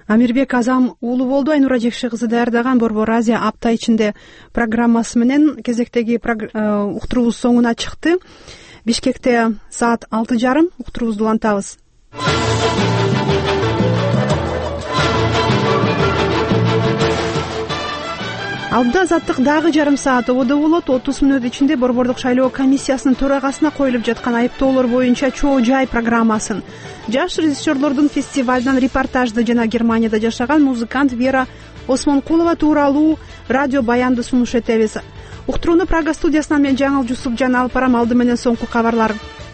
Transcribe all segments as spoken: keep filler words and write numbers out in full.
Амирбек Азам уулу болду. Айнура Жекши кызы даярдаган Борбор Азия апта ичинде программасы менен кезектеги уктуруубуз соңуна чыкты. Бишкекте саат алты жарым уктуруубузду улантабыз. Алдыда азаттык дагы жарым саат ободо болот. отуз мүнөт ичинде Борбордук шайлоо комиссиясынын төрагасына коюлуп жаткан айыптоолор боюнча Чоо Жай программасын, жаш режиссерлордун фестивалынан репортажды жана Германияда жашаган музыкант Вера Осмонкулова тууралуу радио баянды сунуш этебиз. Уктурууну Прага студиясынан мен Жаңыл Жусупжан алып барам. Алды менен соңку кабарлар.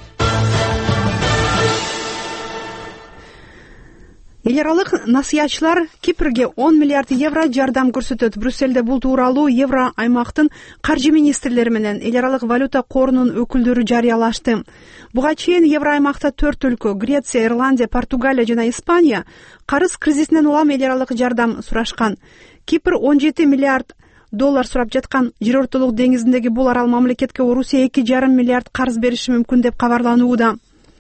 Эл аралык насыятчылар Кипрге он миллиард евро жардам көрсөтөт. Брюсселде бул тууралуу Евро аймактын каржы министрлери менен эл аралык валюта корунун өкүлдөрү жарыялашты. Буга чейин Евро аймакта төрт өлкө — Греция, Ирландия, Португалия жана Испания — карыз кризисинен улам эл аралык жардам сурашкан. Кипр он жети миллиард доллар сурап жаткан. Жер ортолук деңизиндеги бул арал мамлекетке Орусия эки жарым миллиард карыз бериши мүмкүн деп кабарланууда.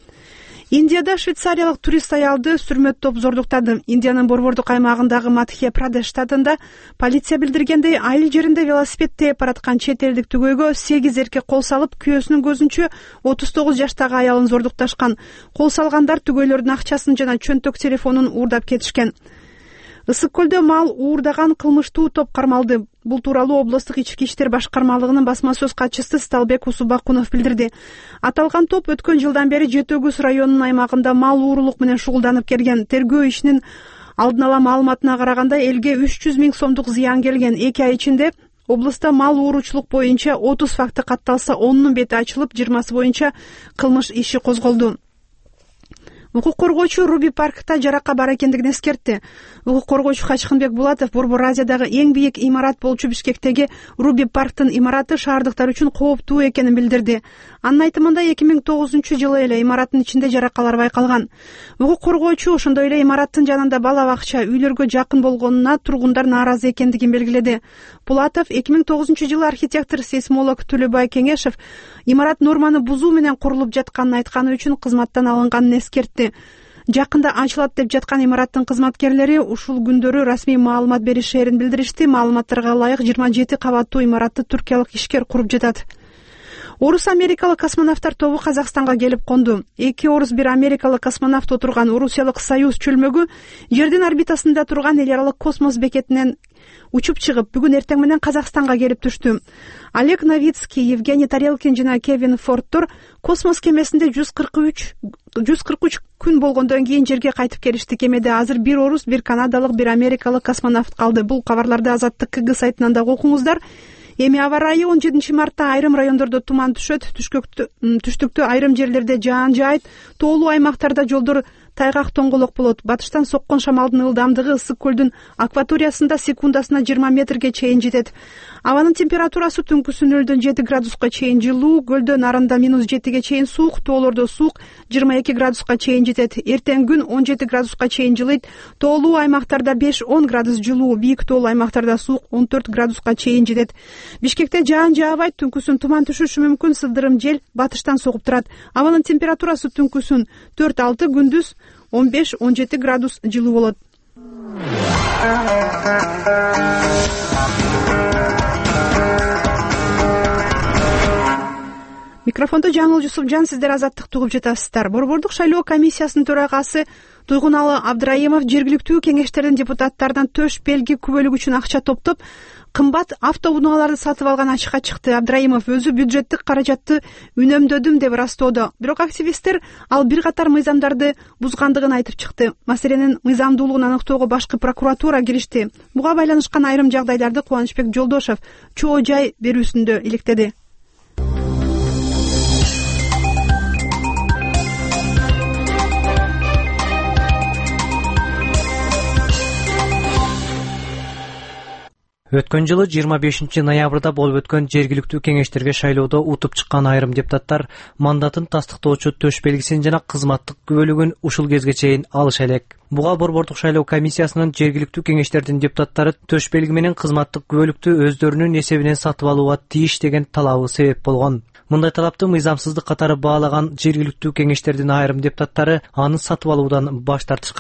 Индияда швейцариялык турист аялды сүрмөт топ зордуктады. Индиянын борбордук аймагындагы Мадхья-Прадеш штатында полиция билдиргендей, айыл жеринде велосипед тээп бараткан чет элдик түгөйгө сегиз эркек кол салып, күйөөсүнүн көзүнчө отуз тогуз жаштагы аялын зордукташкан. Кол салгандар түгөйлөрдүн акчасын жана чөнтөк телефонун уурдап кетишкен. Ысык көлдө мал уурдаган кылмыштуу топ кармалды. Бул тууралуу облустук ички иштер башкармалыгынын басма сөз катчысы Сталбек Усубакунов билдирди. Аталган топ өткөн жылдан бери Жети Өгүз районунун аймагында мал уурулук менен шугулданып келген. Тергөө ишинин алдын ала маалыматына караганда элге үч жүз миң сомдук зыян келген. эки ай ичинде облустта мал ууручулук боюнча отуз факты катталса, онунун бети ачылып, жыйырмасы боюнча кылмыш иши козголду. Укук коргоочу Руби паркта жаракка бар экендигин эскертти. Укук коргоочу Хачкынбек Булатов Борбор Азиядагы эң бийик имарат болчу Бишкектеги Руби парктын имараты шаардыктар үчүн кооптуу экенин билдирди. Анын айтымында эки миң тогузунчу жылы эле имараттын ичинде жаракалар байкалган. Укук коргоочу ошондой эле имараттын жанында бала бакча, үйлөргө жакын болгонуна тургундар нааразы экендигин белгиледи. Булатов эки миң тогузунчу жылы архитектор-сейсмолог Төлөбай Кеңешев имарат норманы бузуу менен курулуп жатканын айтканы үчүн кызматтан алынганын эскертти. Жакында ачылат деп жаткан имараттын кызматкерлери ушул күндөрү расмий маалымат беришерин билдиришти. Маалыматтарга ылайык жыйырма жети кабаттуу имаратты түркиялык ишкер куруп жатат. Орус америкалык космонавттар тобу Казакстанга келип конду. Эки орус, бир америкалык космонавт отурган Орусиялык Союз чөлмөгү жердин орбитасында турган эл аралык космос бекетинен учуп чыгып, бүгүн эртең менен Казакстанга келип түштү. Олег Новицкий, Евгений Тарелкин жана Кевин Фордтор космос кемесинде жүз кырк үч күн болгондон кийин жерге кайтып келишти. Кемеде азыр бир орус, бир канадалык, бир америкалык космонавт калды. Бул кабарларды Азаттык КГ сайтынан да окуңуздар. Эми аба ырайы он жетинчи мартта айрым райондордо туман түшөт, түштүктө айрым жерлерде жаан жаайт, тоолуу аймактарда жолдор тайгак тоңголок болот. Батыштан соккон шамалдын ылдамдыгы ысык көлдүн акваториясында секундасына жыйырма метрге чейин жетет. Абанын температурасы түнкүсү нөлдөн жети градуска чейин жылуу, көлдө нарында минус жетиге чейин суук, тоолордо суук жыйырма эки градуска чейин жетет. Эртең күн он жети градуска чейин жылыйт. Тоолуу аймактарда беш он градус жылуу, бийик тоолуу аймактарда суук он төрт градуска чейин жетет. Бишкекте жаан жаабайт, түнкүсүн туман түшүшү мүмкүн, сылдырым жел батыштан согуп турат. Абанын температурасы түнкүсүн төрт алты, күндүз он беш он жети градус жылуу болот. Микрофондо Жаңыл Жусупжан, сиздер Азаттыкты угуп жатасыздар. Борбордук шайлоо комиссиясынын төрагасы Туйгуналы Абдрайымов жергиликтүү кеңештердин депутаттардан төш белги күбөлүк үчүн акча топтоп, кымбат автоунааларды сатып алган ачыкка чыкты. Абдрайымов өзү бюджеттик каражатты үнөмдөдүм деп ырастоодо. Бирок активисттер ал бир катар мыйзамдарды бузгандыгын айтып чыкты. Маселенин мыйзамдуулугун аныктоого башкы прокуратура киришти. Буга байланышкан айрым жагдайларды Кубанычбек Жолдошев Чоо Жай берүүсүндө иликтеди. Өткөн жылы жыйырма бешинчи ноябрда болуп өткөн жергиликтүү кеңештерге шайлоодо утуп чыккан айрым депутаттар мандатын тастыктоочу төш белгисин жана кызматтык күбөлүгүн ушул кезге чейин алыша элек. Буга борбордук шайлоо комиссиясынын жергиликтүү кеңештердин депутаттары төш белги менен кызматтык күбөлүктү өздөрүнүн эсебинен сатып алууга тийиш деген талабы себеп болгон. Мындай талапты мыйзамсыздык катары баалаган жергиликтүү кеңештердин айрым депутаттары аны сатып алуудан баш тартышкан.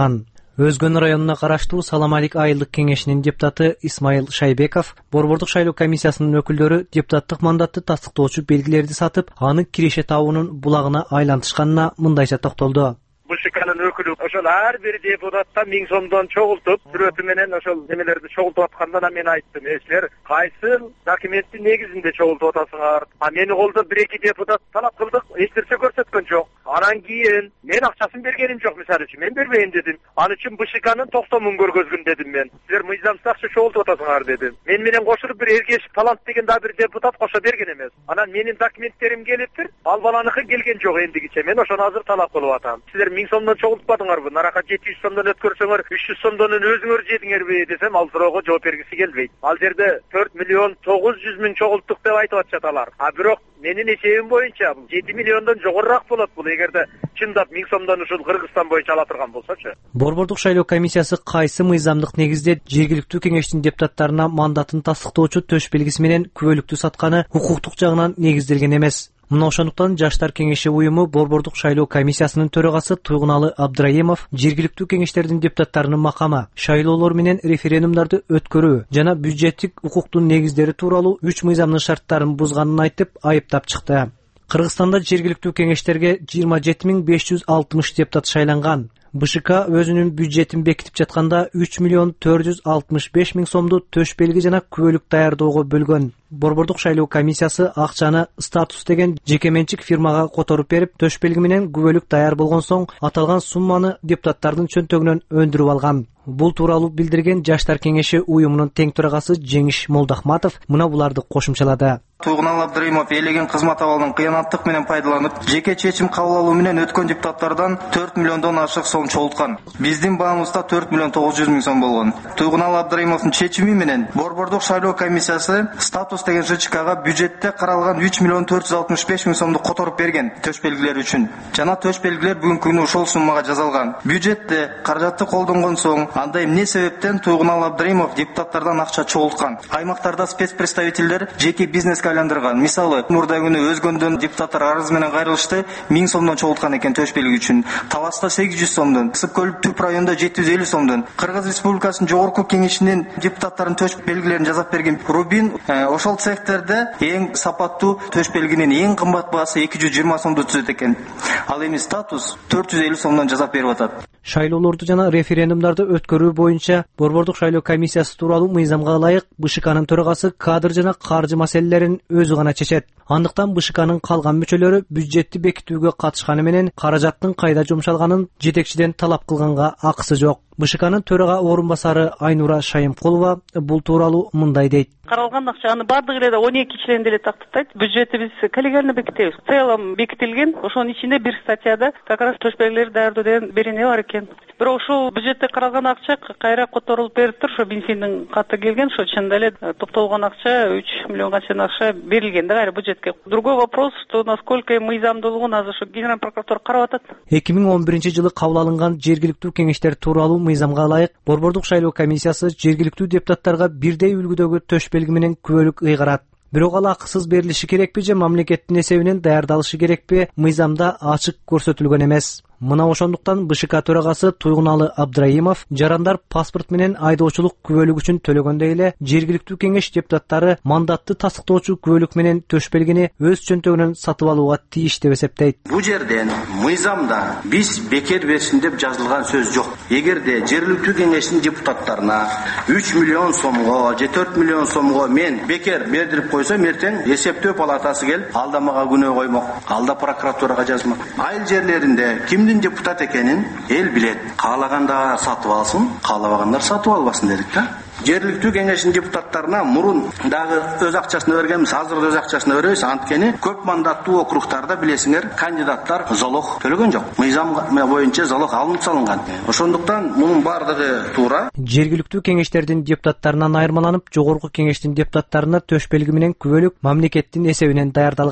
Өзгөн районуна караштуу Саламалик айылдык кеңешинин депутаты Исмайыл Шайбеков борбордук шайлоо комиссиясынын өкүлдөрү депутаттык мандатты тастыктоочу белгилерди сатып, аны киреше табуунун булагына айлантышканына мындайча токтолду. БШКнын өкүлү ошол ар бир депутаттан миң сомдон чогултуп, сүрөтү менен ошол немелерди чогултуп атканда мен айттым, "Э, силер кайсы документтин негизинде чогултуп атасыңар? А мени колдон бир эки депутат талап кылдык, эч нерсе көрсөткөн жок. Анан кийин мен акчасын бергеним жок, мисалы үчүн мен бербейм дедим. Ал үчүн БШКнын токтомун көргөзгүн дедим мен. Силер мыйзамсыз акча чогултуп атасыңар дедим. Мен менен кошулуп бир Эргеш Талант деген да бир депутат кошо берген эмес. Анан менин документтерим келиптир, ал баланыкы келген жок эндигиче. Мен ошону азыр талап кылып атам. Силер миң сомдон чогултпадыңарбы? Нарака жети жүз сомдон өткөрсөңөр, үч жүз сомдон өзүңөр жедиңерби десем, ал суроого жооп бергиси келбейт. Ал жерде төрт миллион тогуз жүз миң чогулттук деп айтып атышат алар. А бирок менин эсебим боюнча бул жети миллиондон жогорураак болот. Бул эгерде чындап миң сомдон ушул Кыргызстан боюнча ала турган болсочу. Борбордук шайлоо комиссиясы кайсы мыйзамдык негизде жергиликтүү кеңештин депутаттарына мандатын тастыктоочу төш белгиси менен күбөлүктү сатканы укуктук жагынан негизделген эмес. Мына ошондуктан Жаштар кеңеши уюму борбордук шайлоо комиссиясынын төрагасы Туйгуналы Абдраимов жергиликтүү кеңештердин депутаттарынын макамы, шайлоолор менен референдумдарды өткөрүү жана бюджеттик укуктун негиздери тууралуу үч мыйзамдын шарттарын бузганын айтып, айыптап чыкты. Кыргызстанда жергиликтүү кеңештерге жыйырма жети миң беш жүз алтымыш депутат шайланган. БШК өзүнүн бюджетин бекитип жатканда үч миллион төрт жүз алтымыш беш миң сомду төш белги жана күбөлүк даярдоого бөлгөн. Борбордук шайлоо комиссиясы акчаны статус деген жеке менчик фирмага которуп берип, төш белги менен күбөлүк даяр болгон соң аталган сумманы депутаттардын чөнтөгүнөн өндүрүп алган. Бул тууралуу билдирген Жаштар кеңеши уюмунун тең төрагасы Жеңиш Молдахматов мына буларды кошумчалады. Туйгуналы Абдраимов элеген кызмат абалын кыянаттык менен пайдаланып, жеке чечим кабыл алуу менен өткөн депутаттардан төрт миллиондон ашык сом чогулткан. Биздин баамызда төрт миллион тогуз жүз миң сом болгон. Туйгуналы Абдраимовдун чечими менен борбордук шайлоо комиссиясы статус деген ЖЧКга бюджетте каралган үч миллион төрт жүз алтымыш беш миң сомду которуп берген төш белгилер үчүн. Жана төш белгилер бүгүнкү күнү ошол суммага жазалган. Бюджетте каражатты колдонгон соң анда эмне себептен Туйгуналы Абдраимов депутаттардан акча чогулткан? Аймактарда спецпредставителдер жеке бизнеске айландырган. Мисалы, мурда күнү өзгөндөн депутаттар арыз менен кайрылышты, миң сомдон чогулткан экен төш белги үчүн. Таласта сегиз жүз сомдон, Ысык-Көл Түп районунда жети жүз элүү сомдон. Кыргыз Республикасынын жогорку кеңешинин депутаттарын төш белгилерин жазап берген Рубин ошол цехтерде эң сапаттуу төш белгинин эң кымбат баасы эки жүз жыйырма сомду түзөт экен. Ал эми статус төрт жүз элүү сомдон жазап берип атат. Шайлоолорду жана референдумдарды өткөрүү боюнча борбордук шайлоо комиссиясы тууралуу мыйзамга ылайык БШКнын төрагасы кадр жана каржы маселелерин өзү гана чечет. Андыктан БШКнын калган мүчөлөрү бюджетти бекитүүгө катышканы менен каражаттын кайда жумшалганын жетекчиден талап кылганга акысы жок. БШКнын төрага орун басары Айнура Шайымкулова бул тууралуу мындай дейт. Каралган акчаны бардыгы эле он эки член деле тактаттайт. Бюджетти биз коллегиально бекитебиз. В целом бекитилген. Ошонун ичинде бир статьяда как раз төш белгилерди даярдоо деген берене бар экен. Бирок ошол бюджетте каралган акча кайра которулуп бериптир. Ошо бензиндин каты келген, ошо чында эле топтолгон акча үч миллионга чейин акча берилген да кайра бюджетке. Другой вопрос, что насколько мыйзамдуулугун азыр ошо генеральный прокуратура карап атат. эки миң он биринчи жылы кабыл алынган жергиликтүү кеңештер тууралуу мыйзамга ылайык борбордук шайлоо комиссиясы жергиликтүү депутаттарга бирдей үлгүдөгү төш белги менен күбөлүк ыйгарат. Бирок ал акысыз берилиши керекпи же мамлекеттин эсебинен даярдалышы керекпи мыйзамда ачык көрсөтүлгөн эмес. Мына ошондуктан БШК төрагасы Туйгуналы Абдраимов жарандар паспорт менен айдоочулук күбөлүк үчүн төлөгөндөй эле жергиликтүү кеңеш депутаттары мандатты тастыктоочу күбөлүк менен төш белгини өз чөнтөгүнөн сатып алууга тийиш деп эсептейт. Бул жерден мыйзамда биз бекер берсин деп жазылган сөз жок. Эгерде жергиликтүү кеңештин депутаттарына үч миллион сомго же төрт миллион сомго мен бекер бердирип койсом, эртең эсептөө палатасы келип алдамага күнөө коймок, алда прокуратурага жазмак. Айыл жерлеринде кимдин депутат экенин эл билет. Каалагандар сатып алсын, каалабагандар сатып албасын дедик да. Жергиликтүү кеңештин депутаттарына мурун дагы өз акчасын бергенбиз, азыр өз акчасын беребиз. Анткени көп мандаттуу округтарда билесиңер, кандидаттар залог төлөгөн жок. Мыйзам боюнча залог алынып салынган. Ошондуктан мунун бардыгы туура. Жергиликтүү кеңештердин депутаттарынан айырмаланып, жогорку кеңештин депутаттарына төш белги менен күбөлүк мамлекеттин эсебинен даярдалган.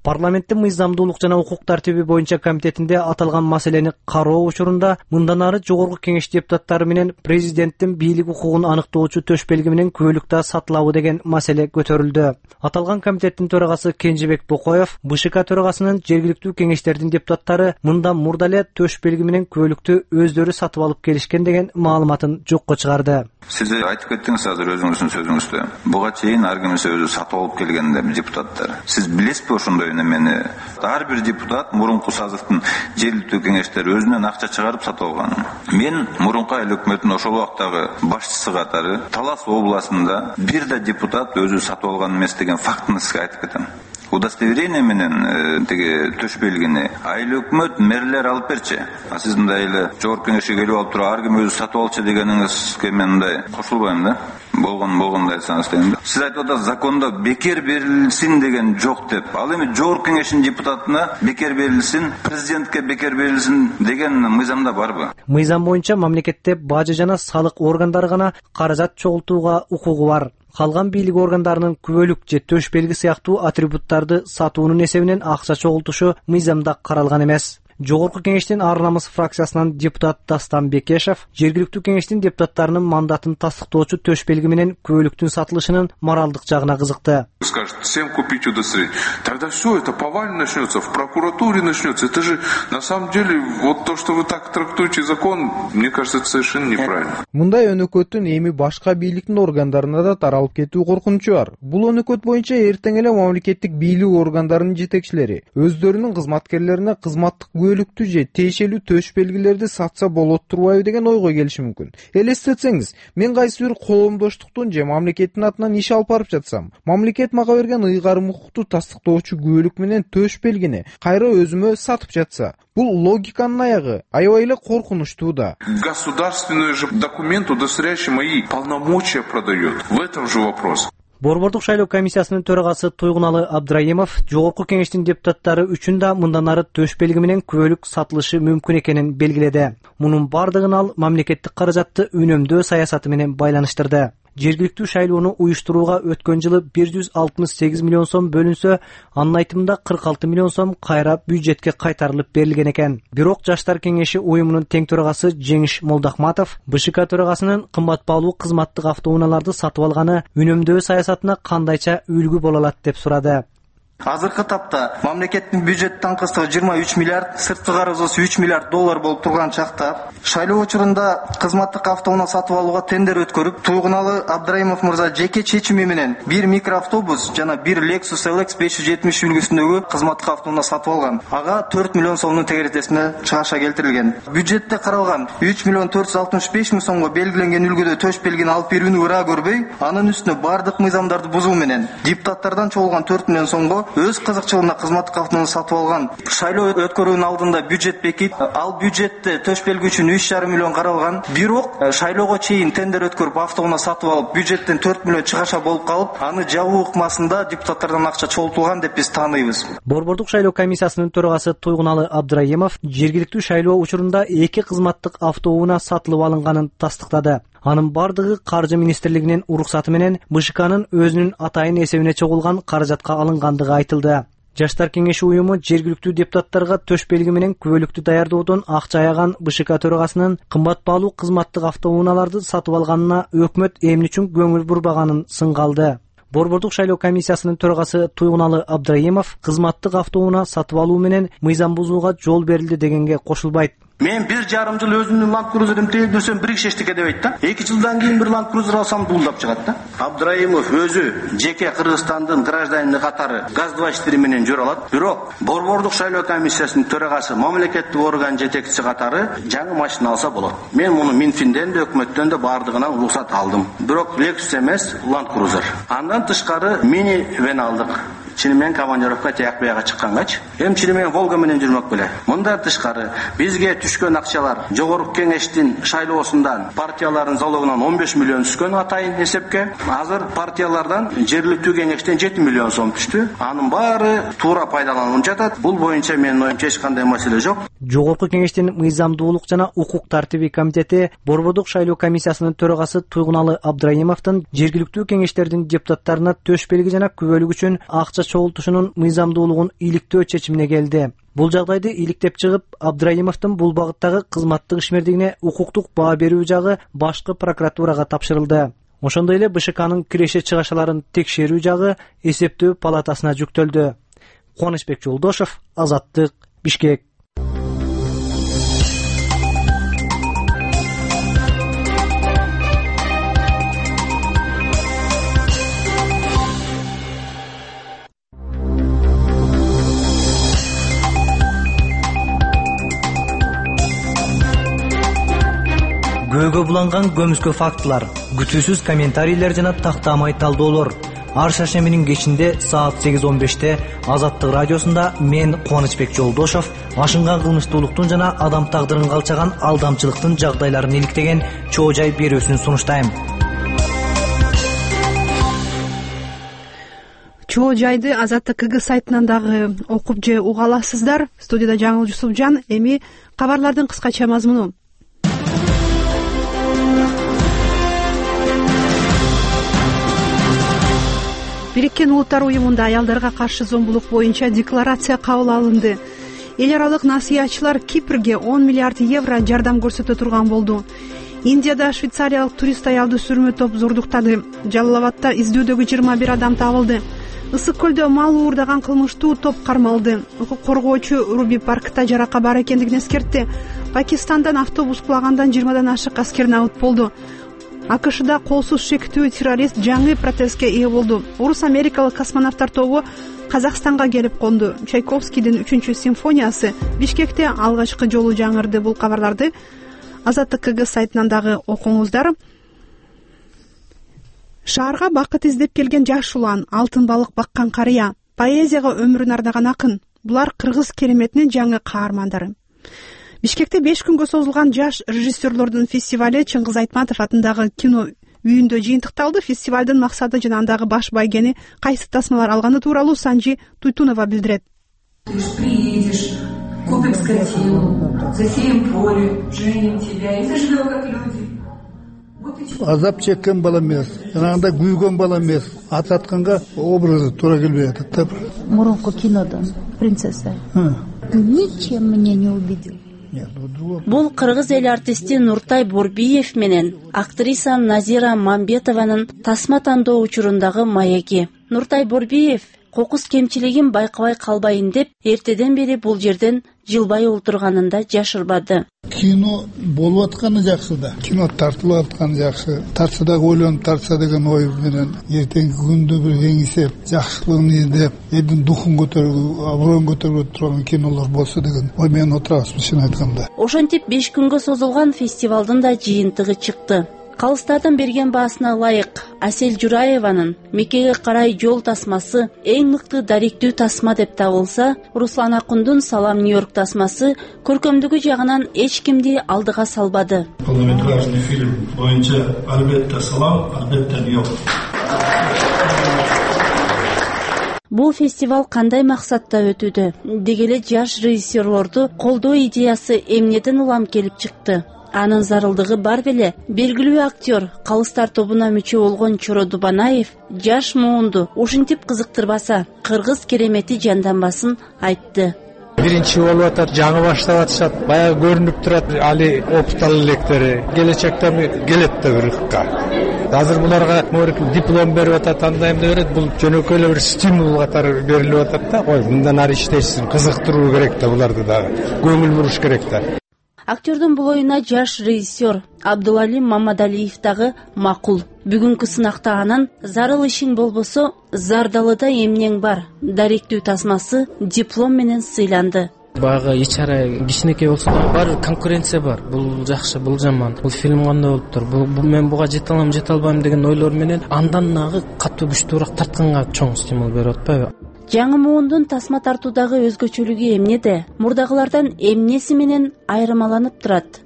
Парламенттин мыйзамдуулук жана укук тартиби боюнча комитетинде аталган маселени кароо учурунда мындан ары жогорку кеңеш депутаттары менен президенттин бийлик укугун аныктоочу төш белги менен күбөлүктө сатылабы деген маселе көтөрүлдү. Аталган комитеттин төрагасы Кенжебек Бокоев БШК төрагасынын жергиликтүү кеңештердин депутаттары мындан мурда эле төш белги менен күбөлүктү өздөрү сатып алып келишкен деген маалыматын жокко чыгарды. Сиз айтып кеттиңиз азыр өзүңүздүн сөзүңүздө. Буга чейин ар кимисе өзү сатып алып келген депутаттар. Сиз билесизби ошондой немени? Ар бир депутат мурунку сазыктын жергиликтүү кеңештери өзүнөн акча чыгарып сатып алган. Мен мурунку айыл өкмөтүнүн ошол убактагы башчысы катары Талас областында бир да депутат өзү сатып алган эмес деген фактыны сизге айтып кетем. Удостоверение менен теги төш белгини айыл өкмөт мэрлер алып берчи. А сиз мындай эле жогорку кеңешке келип алып туруп ар ким өзү сатып алчу дегениңизге мен мындай кошулбайм да. Болгон болгондой айтсаңыз дейм да. Сиз айтып атасыз закондо бекер берилсин деген жок деп. Ал эми жогорку кеңештин депутатына бекер берилсин, президентке бекер берилсин деген мыйзамда барбы? Мыйзам боюнча мамлекетте бажы жана салык органдары гана каражат чогултууга укугу бар. Калган бийлик органдарынын күбөлүк же төш белги сыяктуу атрибуттарды сатуунун эсебинен акча чогултушу мыйзамда каралган эмес. Жогорку кеңештин Ар намыс фракциясынан депутат Дастан Бекешев жергиликтүү кеңештин депутаттарынын мандатын тастыктоочу төш белги менен күбөлүктүн сатылышынын моралдык жагына кызыкты. Скажет, всем купить удостоверение. Тогда все это повально начнется, в прокуратуре начнется. Это же на самом деле вот то, что вы так трактуете закон, мне кажется, это совершенно неправильно. Мындай өнөкөттүн эми башка бийликтин органдарына да таралып кетүү коркунучу бар. Бул өнөкөт боюнча эртең эле мамлекеттик бийлик органдарынын жетекчилери өздөрүнүн кызматкерлерине кызматтык күбөлүктүү же тиешелүү төш белгилерди сатса болот турбайбы деген ойго келиши мүмкүн. Элестетсеңиз, мен кайсы бир коомдоштуктун же мамлекеттин атынан иш алып барып жатсам, мамлекет мага берген ыйгарым укукту тастыктоочу күбөлүк менен төш белгини кайра өзүмө сатып жатса, бул логиканын аягы аябай эле коркунучтуу да. Государственный же документ, удостоверяющий мои полномочия, продает. В этом же вопрос. Борбордук шайлоо комиссиясынын төрагасы Туйгуналы Абдрайымов жогорку кеңештин депутаттары үчүн да мындан ары төш белги менен күбөлүк сатылышы мүмкүн экенин белгиледи. Мунун бардыгын ал мамлекеттик каражатты үнөмдөө саясаты менен байланыштырды. Жергиликтүү шайлоону уюштурууга өткөн жылы бир жүз алтымыш сегиз миллион сом бөлүнсө, анын айтымында кырк алты миллион сом кайра бюджетке кайтарылып берилген экен. Бирок Жаштар кеңеши уюмунун тең төрагасы Жеңиш Молдахматов БШК төрагасынын кымбат баалуу кызматтык автоунааларды сатып алганы үнөмдөө саясатына кандайча үлгү боло алат деп сурады. Азыркы тапта мамлекеттин бюджет танкыстыгы жыйырма үч миллиард, сырткы карызыбыз үч миллиард доллар болуп турган чакта шайлоо учурунда кызматтык автоунаа сатып алууга тендер өткөрүп, Туйгуналы Абдрайымов мырза жеке чечими менен бир микроавтобус жана бир Lexus L X беш жүз жетимиш үлгүсүндөгү кызматтык автоунаа сатып алган. Ага төрт миллион сомдун тегеретесине чыгаша келтирилген. Бюджетте каралган үч миллион төрт жүз алтымыш беш миң сомго белгиленген үлгүдө төш белгини алып берүүнү ыраа көрбөй, анын үстүнө бардык мыйзамдарды бузуу менен депутаттардан чогулган төрт миллион сомго өз кызыкчылыгына кызматтык автоунаа сатып алган. Шайлоо өткөрүүнүн алдында бюджет бекип, ал бюджетте төш белги үчүн үч жарым миллион каралган. Бирок шайлоого чейин тендер өткөрүп автоунаа сатып алып, бюджеттен төрт миллион чыгаша болуп калып, аны жабуу ыкмасында депутаттардан акча чогултулган деп биз тааныйбыз. Борбордук шайлоо комиссиясынын төрагасы Туйгуналы Абдрайымов жергиликтүү шайлоо учурунда эки кызматтык автоунаа сатылып алынганын тастыктады. Анын бардыгы Каржы министрлигинин уруксаты менен БШКнын өзүнүн атайын эсебине чогулган каражатка алынгандыгы айтылды. Жаштар кеңеши уюму жергиликтүү депутаттарга төш белги менен күбөлүктү даярдоодон акча аяган БШК төрагасынын кымбат баалуу кызматтык автоунааларды сатып алганына өкмөт эмне үчүн көңүл бурбаганын сынга алды. Борбордук шайлоо комиссиясынын төрагасы Туйгуналы Абдрайымов кызматтык автоунаа сатып алуу менен мыйзам бузууга жол берилди дегенге кошулбайт. Мен бир жарым жыл өзүмдүн Land Cruiser'ым тегдирсем бир киши эчтеке дебейт да. эки жылдан кийин бир Land Cruiser алсам дуулдап чыгат да. Абдрайымов өзү жеке Кыргызстандын гражданины катары газ двадцать четыре менен жүрө алат. Бирок Борбордук шайлоо комиссиясынын төрагасы мамлекеттик орган жетекчиси катары жаңы машина алса болот. Мен муну Минфинден де өкмөттөн да бардыгынан уруксат алдым. Бирок Lexus эмес, Land Cruiser. Андан тышкары мини вен алдык. Чынымен командировка Тиякбаяга чыккангачы, эми чынымен Волга менен жүрмөк беле. Мындан тышкары бизге түшкөн акчалар жогорку кеңештин шайлоосундан партиялардын залогунан он беш миллион түшкөн атайын эсепке. Азыр партиялардан жергиликтүү кеңештен жети миллион сом түштү. Анын баары туура пайдаланылып жатат. Бул боюнча менин оюмча эч кандай маселе жок. Жогорку кеңештин мыйзамдуулук жана укук тартиби комитети Борбордук шайлоо комиссиясынын төрагасы Туйгуналы Абдрайымовдун жергиликтүү кеңештердин депутаттарына төш белги жана күбөлүк үчүн акча чогултушунун мыйзамдуулугун иликтөө чечимине келди. Бул жагдайды иликтеп чыгып, Абдраимовдун бул багыттагы кызматтык ишмердигине укуктук баа берүү жагы башкы прокуратурага тапшырылды. Ошондой эле БШКнын киреше чыгашаларын текшерүү жагы эсептөө палатасына жүктөлдү. Кубанычбек Жолдошов, Азаттык, Бишкек. Көйгө буланган көмүскө фактылар, күтүүсүз комментарийлер жана тактамай талдоолор. Ар шаршембинин кечинде саат сегиз он беште Азаттык радиосунда мен Кубанычбек Жолдошов ашынган кылмыштуулуктун жана адам тагдырын калчаган алдамчылыктын жагдайларын иликтеген чоо жай берүүсүн сунуштайм. Чоо жайды Азаттык КГ сайтынан дагы окуп же уга аласыздар. Студияда Жаңыл Жусупжан. Эми кабарлардын кыскача мазмуну. Бириккен Улуттар уюмунда аялдарга каршы зомбулук боюнча декларация кабыл алынды. Эл аралык насыятчылар Кипрге он миллиард евро жардам көрсөтө турган болду. Индияда швейцариялык турист аялды сүрмө топ зордуктады. Жалал-Абадта издөөдөгү жыйырма бир адам табылды. Ысык көлдө мал уурдаган кылмыштуу топ кармалды. Укук коргоочу Руби паркта жарака бар экендигин эскертти. Пакистандан автобус кулагандан жыйырмадан ашык аскер набыт болду. АКШда колсуз шектүү террорист жаңы протезге ээ болду. Орус америкалык космонавттар тобу Казакстанга келип конду. Чайковскийдин үчүнчү симфониясы Бишкекте алгачкы жолу жаңырды. Бул кабарларды Азаттык КГ сайтынан дагы окуңуздар. Шаарга бакыт издеп келген жаш улан, алтын балык баккан карыя, поэзияга өмүрүн ардаган акын. Булар кыргыз кереметинин жаңы каармандары. Бишкекте беш күнгө созулган жаш режиссерлордун фестивали Чыңгыз Айтматов атындагы кино үйүндө жыйынтыкталды. Фестивалдын максаты жана андагы баш байгени кайсы тасмалар алганы тууралуу Санжи Туйтунова билдирет. Ты ж приедешь, купим скотину, засеем поле, женим тебя и заживем как люди. Азап чеккен бала эмес, жанагындай күйгөн бала эмес, ат атканга образы туура келбей атат да. Мурунку кинодон принцесса. Ничем меня не убедил. Бул кыргыз эл артисти Нуртай Борбиев менен актриса Назира Мамбетованын тасма тандоо учурундагы маеги. Нуртай Борбиев кокус кемчилигин байкабай калбайын деп эртеден бери бул жерден жылбай олтурганында жашырбады. Кино болуп атканы жакшы да. Кино тартылып атканы жакшы. Тартса да ойлонуп тартса деген ой менен эртеңки күндө бир кеңесип, жакшылыгын издеп, элдин духун көтөргө, аброюн көтөргө турган кинолор болсо деген ой менен отурабыз чын айтканда. Ошентип беш күнгө созулган фестивалдын да жыйынтыгы чыкты. Калыстардын берген баасына ылайык Асель Жураеванын Меккеге карай жол тасмасы эң мыкты даректүү тасма деп табылса, Руслан Акундун Салам Нью-Йорк тасмасы көркөмдүгү жагынан эч кимди алдыга салбады. Полнометражный фильм боюнча албетте Салам, албетте Нью-Йорк. Бул фестиваль кандай максатта өтүүдө? Дегеле жаш режиссерлорду колдоо идеясы эмнеден улам келип чыкты? Анын зарылдыгы бар беле. Белгилүү актер, Калыстар тобуна мүчө болгон Чоро Дубанаев жаш муунду ушинтип кызыктырбаса, кыргыз керемети жанданбасын айтты. Биринчи болуп атат, жаңы баштап атышат, баягы көрүнүп турат, али опытал электери, келечекте келет да бирикка. Азыр буларга диплом берип атат, андай эмне берет, бул жөнөкөй эле бир стимул катары берилип атат да, ой, мындан ары иштешсин, кызыктыруу керек да буларды дагы, көңүл буруш керек да. Актердун бул оюна жаш режиссер Абдулали Мамадалиев дагы макул. Бүгүнкү сынакта анын зарыл ишиң болбосо, зардалыда эмнең бар даректүү тасмасы диплом менен сыйланды. Баягы ичара кичинекей болсо да бар конкуренция бар. Бул жакшы, бул жаман. Бул фильм кандай болуптур? Бул мен буга жете алам, жете албайм деген ойлор менен андан нагы катуу күчтүүрөөк тартканга чоң стимул берип атпайбы? Жаңы муундун тасма тартуудагы өзгөчөлүгү эмнеде? Мурдагылардан эмнеси менен айырмаланып турат?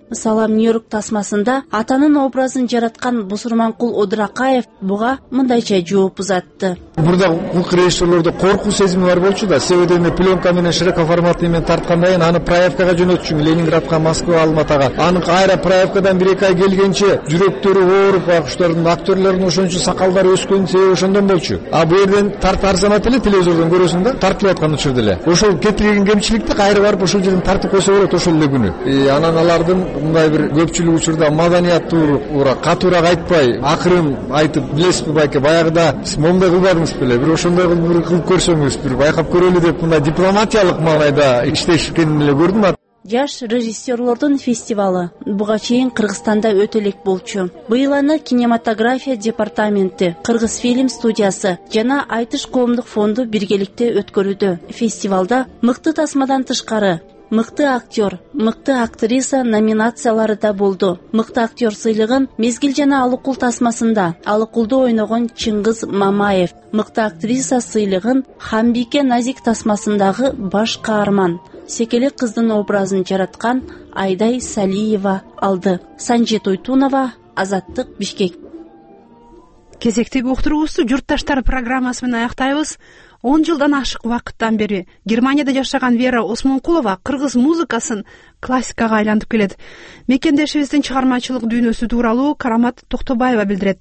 Салам Нью-Йорк тасмасында атанын образын жараткан Бусурманкул Одуракаев буга мындайча жооп узатты. Burada bu rejissörlerde korku sezimi var bolчу да, себеби эми пленка менен широко форматный менен тарткандан кийин аны проявкага жөнөтчүң, Ленинградка, Москва, Алматага. Аны айра проявкадан бир эки ай келгенче жүрөктөрү ооруп, акуштардын, актерлердин ошончо сакалдары өскөн себеби ошондон болчу. А бу жерден тарт арзанат эле телевизордон көрөсүң да, тартылып аткан учурда эле. Ошол кетирген кемчиликти кайра барып ошол жерден тартып койсо болот ошол эле күнү. Анан алардын мындай бир көпчүлүк учурда маданияттуура, катуураак айтпай, акырын айтып, билесизби байке, баягыда сиз момундай кылбадыңыз беле, бир ошондой бир кылып көрсөңүз, бир байкап көрөлү деп мындай дипломатиялык маанайда иштешкенин эле көрдүм. Жаш режиссерлордун фестивалы буга чейин Кыргызстанда өтө элек болчу. Быйыл аны кинематография департаменти, Кыргыз фильм студиясы жана Айтыш коомдук фонду биргеликте өткөрүүдө. Фестивалда мыкты тасмадан тышкары мыкты актер, мыкты актриса номинациялары да болду. Мыкты актер сыйлыгын Мезгил жана Алыкул тасмасында Алыкулду ойногон Чыңгыз Мамаев, мыкты актриса сыйлыгын Хамбике Назик тасмасындагы баш каарман Секелек кыздын образын жараткан Айдай Салиева алды. Санжи Тойтунова, Азаттык, Бишкек. Кезектеги уктуруубузду Журтташтар программасы менен аяктайбыз. он жылдан ашык убакыттан бери Германияда жашаган Вера Осмонкулова кыргыз музыкасын классикага айлантып келет. Мекендешибиздин чыгармачылык дүйнөсү тууралуу Карамат Токтобаева билдирет.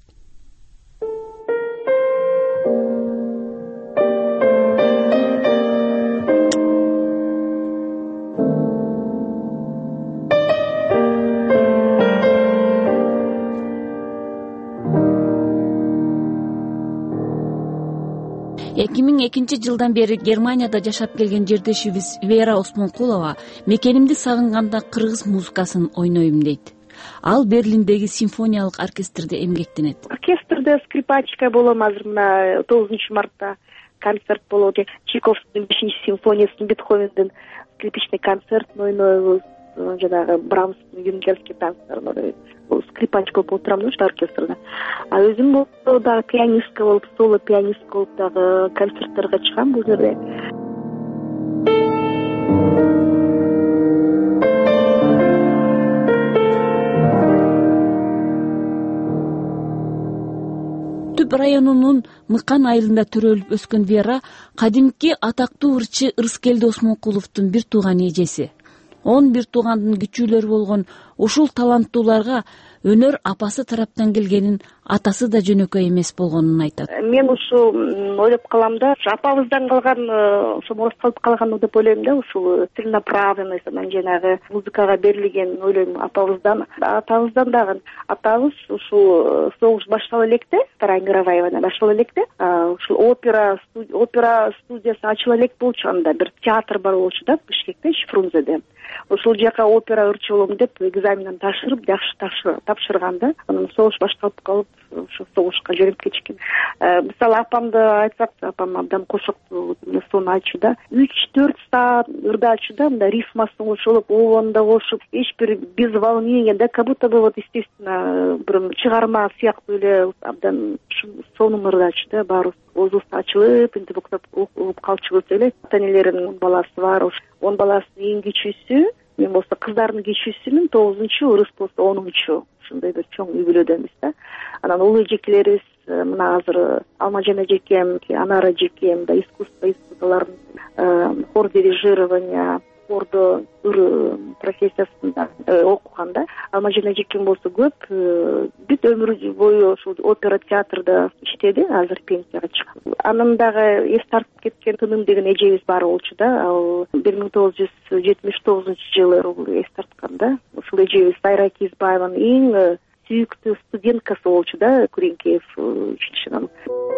эки миң экинчи жылдан бери Германияда жашап келген жердешибиз Вера Осмонкулова мекенимди сагынганда кыргыз музыкасын ойнойм дейт. Ал Берлиндеги симфониялык оркестрде эмгектенет. Оркестрде скрипачка болом азыр мына тогузунчу мартта концерт болот. Чайковскийдин бешинчи симфониясын, Бетховендин скрипичный концертин ойнойбуз. Жанагы Брамстын юнгерский танцтарын скрипачка болуп турам да оркестрде. А өзүм болсо дагы пианистка болуп, соло пианистка болуп дагы концерттерге чыгам бул жерде. Түп районунун Мыкан айылында төрөлүп өскөн Вера кадимки атактуу ырчы Ырыскелди Осмонкуловдун бир тууган эжеси. он бир туугандын күчүлөрү болгон ушул таланттууларга өнөр апасы тараптан келгенин, атасы да жөнөкөй эмес болгонун айтат. Мен ушу ойлоп калам да, апабыздан калган, ошо мурас калып калган деп ойлойм да, ушул целенаправленность, анан жанагы музыкага берилген ойлойм апабыздан, атабыздан дагы. Атабыз ушул согуш баштала электе, Вторая мировая баштала электе, ушул опера опера студиясы ачыла элек болчу, анда бир театр бар болчу да, Бишкекте, Фрунзеде. Ошол жака опера ырчы болом деп экзаменин тапшырып, жакшы тапшырганда, анан согуш башталып калып, ошо согушка жөнөп кетишкен. Мисалы апамды айтсак, апам абдан кошоктуу сону айтчу да, үч төрт саат ырда ачу да, мындай рифмасын кошулуп, оонда кошуп, эч бир без волнения да, как будто бы вот естественно бир чыгарма сыяктуу эле абдан сонун ырда ачу да, баарыбыз оозубуз ачылып, интип угуп калчубуз эле. Ата-энелеринин баласы бар, он баласынын эң кичүүсү, мен болсо кыздардын кичүүсүмүн, тогузунчу, Ырыс болсо онунчу. Ушундай бир чоң үй бүлөдөнбүз да. Анан улуу эжекелерибиз мына азыр Алмажан эжекем, Анара эжекем да искусство искусстволордун хор дирижирования, хордо ыр профессиясында окуган да. Алмажан эжекем болсо көп бүт өмүрү бою ушул опера театрда иштеди, азыр пенсияга чыкты. Анын дагы эс тартып кеткен Тыным деген эжебиз бар болчу да, ал бир миң тогуз жүз жетимиш тогузунчу жылы эс тарткан да. Ушул эжебиз Сайра Кизбаеванын эң сүйүктүү студенткасы болчу да, Күреңкеев училищенын.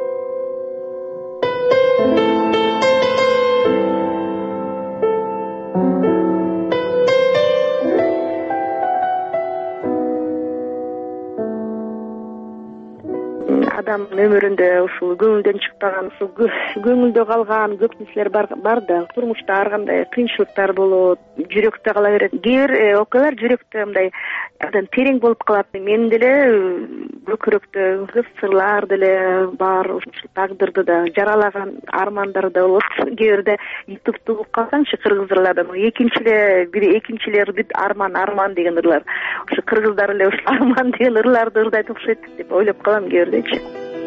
Адам өмүрүндө ушул көңүлдөн чыкпаган, ушул көңүлдө калган көп нерселер бар да. Турмушта ар кандай кыйынчылыктар болот, жүрөктө кала берет. Кээ бир окуялар жүрөктө мындай абдан терең болуп калат. Мен деле көкүрөктөгү сырлар деле бар, ушул тагдырды да жаралаган армандар да болот. Кээ бирде ютубту угуп калсаңчы кыргыз ырлардан экинчи эле бири экинчилер бүт арман арман деген ырлар. Ушу кыргыздар эле ушул арман деген ырларды ырдайт окшойт деп ойлоп калам кээ бирдечи.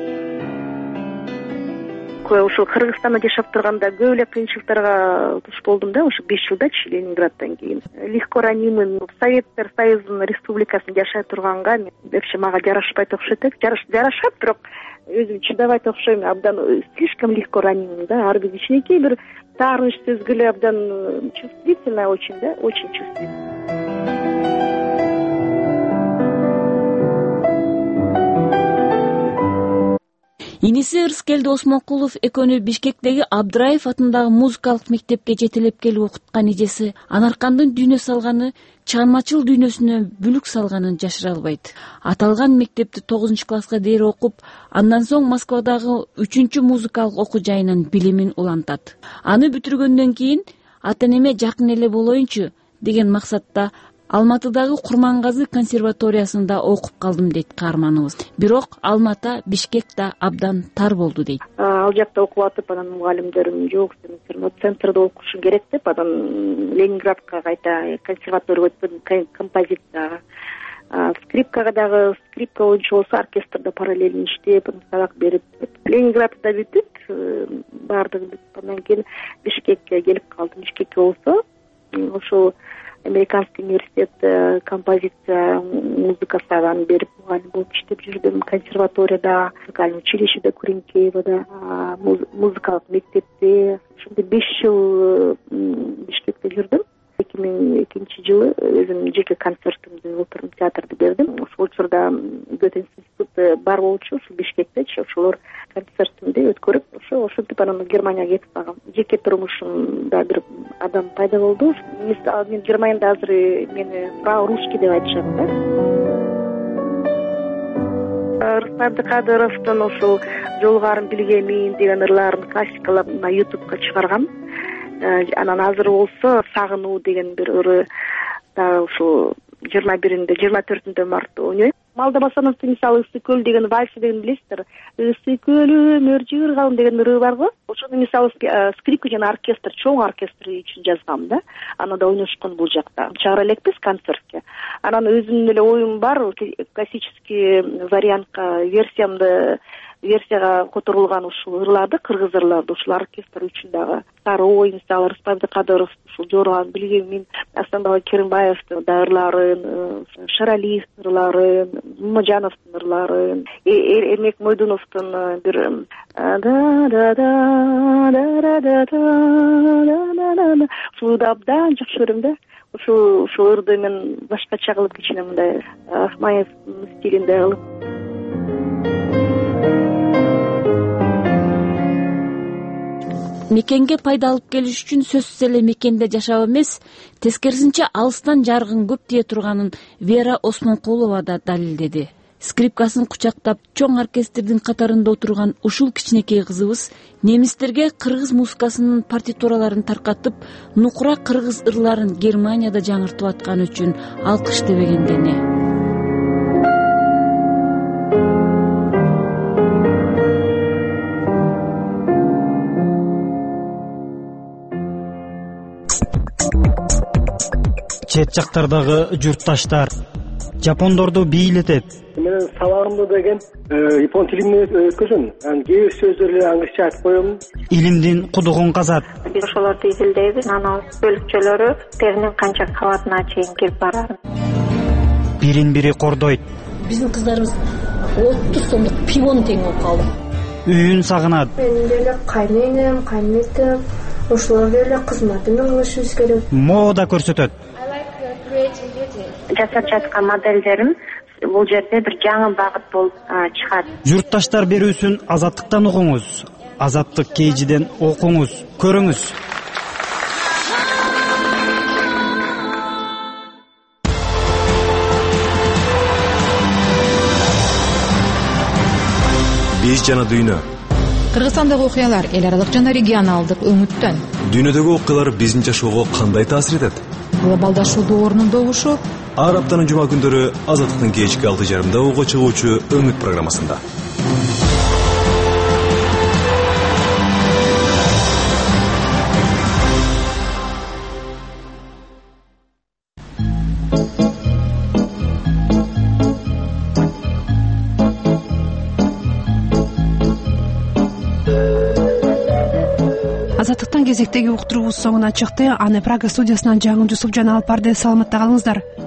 Ушул Кыргызстанда жашап турганда көп эле кыйынчылыктарга туш болдум да, ушу беш жылдачы Ленинграддан кийин. Легко ранимый Советтер Союзунун республикасында жашай турганга вообще мага жарашпайт окшойт. Жарашат, бирок өзүм чыдабайт окшойм, абдан слишком легко ранимый да. Ар бир кичинекей бир таарыныч сөзгө эле абдан чувствительная очень да, очень чувствительная. Иниси Ырыскелди Осмонкулов экөөнү Бишкектеги Абдыраев атындагы музыкалык мектепке жетелеп келип окуткан эжеси Анаркандын дүйнө салганы, чыгармачыл дүйнөсүнө бүлүк салганын жашыра албайт. Аталган мектепти тогузунчу класска дейин окуп, андан соң Москвадагы үчүнчү музыкалык окуу жайынан билимин улантат. Аны бүтүргөндөн кийин ата-энеме жакын эле болоюнчу деген максатта Алматыдагы Курмангазы консерваториясында окуп калдым дейт каарманыбыз. Бирок Алматы, Бишкек да абдан тар болду дейт. Ал жакта окуп атып, анан мугалимдерим жок, сен центрде окушуң керек деп, анан Ленинградка кайта консерваторияга өттүм, композицияга. Скрипкага дагы скрипка боюнча болсо оркестрде параллельно иштеп, сабак берип, Ленинградда бүтүп, баардыгы бүтүп, андан кийин Бишкекке келип калдым. Бишкекке болсо, ошол Американский университет композиция музыкасынан берип мугалим болуп иштеп жүрдүм. Консерваторияда, музыкальный училищеде Куренкеевада, музыкалык мектепте ошондо беш жыл Бишкекте жүрдүм. эки миң экинчи жылы өзүм жеке концертимди оперный театрды бердим. Ошол учурда Гёте институту бар болчу, ушул Бишкектечи, ошолор концертимди өткөрүп, ошо ошентип анан Германияга кетип калгам. Жеке турмушумда бир адам пайда болду. Мен Германияда азыр мени фрау Русский деп айтышат да. Рустам Абдыкадыровдун ушул Жолгарым билгемин деген ырларын классикалап на ютубка чыгаргам. Анан азыр болсо Сагынуу деген бир ыры да ушул жыйырма биринде жыйырма төртүндө март ойнойт. Малдабасановдун мисалы Ысы көл деген вальсы деген билесиздер. Ысы көлүм өр жыргалым деген ыры бар го. Ошону мисалы скрипка жана оркестр, чоң оркестр үчүн жазгам да. Аны да ойношкон бул жакта. Чыгара элекпиз концертке. Анан өзүмдүн эле оюм бар, классический вариантка версиямды версияга которулган ушул ырларды, кыргыз ырларды, ушул оркестр үчүн дагы Сарой, мисалы Рустам Абдыкадыров, ушул Жорган билгемин, Асанбай Керимбаевдин да ырларын, Шаралиевдин ырларын, Мамажановдун ырларын, Эрмек Мойдуновдун бир да да да да да да ушулду абдан жакшы көрөм да. Ушул ушул ырды мен башкача кылып кичине мындай Ахмаев стилинде кылып. Мекенге пайда алып келиш үчүн сөзсүз эле мекенде жашап эмес, тескерисинче алыстан жаргын көп тие турганын Вера Осмонкулова да далилдеди. Скрипкасын кучактап, чоң оркестрдин катарында отурган ушул кичинекей кызыбыз немистерге кыргыз музыкасынын партитураларын таркатып, нукура кыргыз ырларын Германияда жаңыртып атканы үчүн алкыш дебегендене. Чет жактардагы журтташтар жапондорду бийлетет. Менин сабагымда деген япон тилинде өткөзөм. Анан кээ бир сөздөрдү англисче айтып коем. Илимдин кудугун казат. Биз ошолорду изилдейбиз. Анан бөлүкчөлөрү теринин канча кабатына чейин келип барат. Бирин бири кордойт. Биздин кыздарыбыз отуз сомдук пивону тең алып калды. Үйүн сагынат. Менин деле кайненем, кайнметем, ошолор деле кызматын кылышыбыз керек. Мода көрсөтөт. Жасап жаткан моделдерим бул жерде бир жаңы багыт болуп чыгат. Журтташтар берүүсүн Азаттыктан угуңуз. Азаттык Кейжиден окуңуз, көрүңүз. Биз жана дүйнө. Кыргызстандагы окуялар эл аралык жана регионалдык өңүттөн. Дүйнөдөгү окуялар биздин жашоого кандай таасир этет? Глобалдашуу доорунун добушу ар аптанын жума күндөрү Азаттыктын кечки алты жарымда уга чыгуучу Өңүт программасында. Азаттыктын кезектеги уктуруубуз соңуна чыкты. Аны Прага студиясынан Жаңы Жусуп жана Алып барды. Саламатта калыңыздар.